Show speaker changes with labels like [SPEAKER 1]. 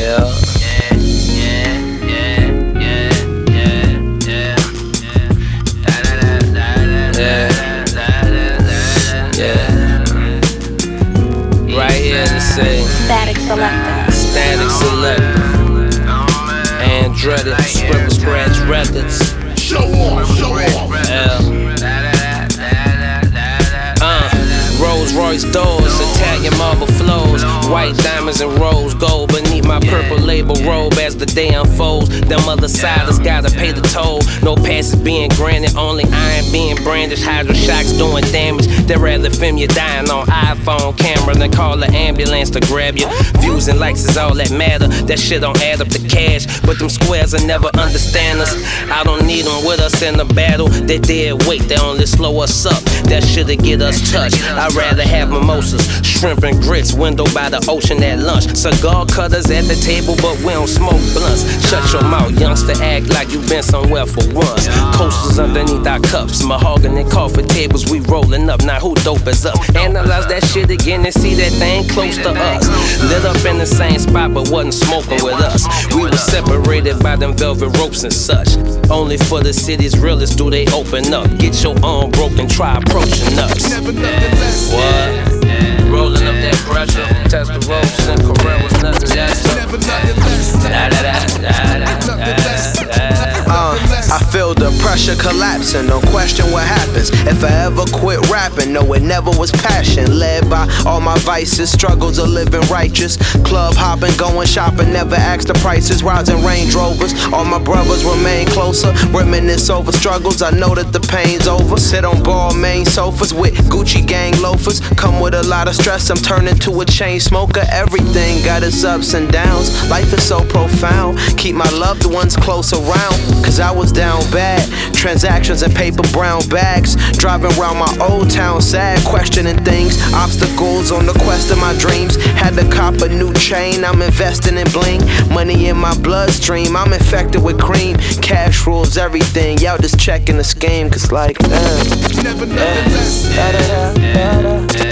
[SPEAKER 1] Right here to say
[SPEAKER 2] Static Selector.
[SPEAKER 1] Static Selector. Andretti, Scribble Scratch Records.
[SPEAKER 3] Show off.
[SPEAKER 1] Rolls Royce doors, Italian marble flows, white diamonds and rose gold beneath my purple label robe as the day unfolds. Them other siders gotta pay the toll. No passes being granted, only iron being brandished. Hydro shocks doing damage. They'd rather film you dying on iPhone camera than call an ambulance to grab you. Views and likes is all that matter. That shit don't add up to cash, but them squares will never understand us. I don't need them with us in the battle. They dead weight, they only slow us up. That shit'll get us touched. I'd rather have mimosas, shrimp and grits, window by the ocean at lunch. Cigar cutters at the table, but we don't smoke blunts. Shut your mouth, youngster, act like you been somewhere for once. Coasters underneath our cups, mahogany coffee tables, we rolling up. Now who dope is up? Analyze that shit again and see that thing close to us. Lit up in the same spot, but wasn't smoking with us. We were separated by them velvet ropes and such. Only for the city's realest do they open up. Get your arm broken, try approaching us. What? Rolling up that pressure, test the ropes and Carrera's nothing less.
[SPEAKER 4] I feel the pressure collapsing, no question what happens. If I ever quit rapping, no, it never was passion. Led by all my vices, struggles of living righteous. Club hopping, going shopping, never ask the prices. Rising Range Rovers, all my brothers remain closer. Reminisce over struggles, I know that the pain's over. Sit on ball main sofas with Gucci gang loafers. Come with a lot of stress, I'm turning to a chain smoker. Everything got its ups and downs, life is so profound. Keep my loved ones close around, cause I was down bad. Transactions and paper brown bags. Driving around my old town sad, questioning things. Obstacles on the quest of my dreams. Had to cop a new chain, I'm investing in bling. Money in my bloodstream, I'm infected with cream. Cash rules everything, y'all just checking the scheme. Cause like,
[SPEAKER 3] Never less.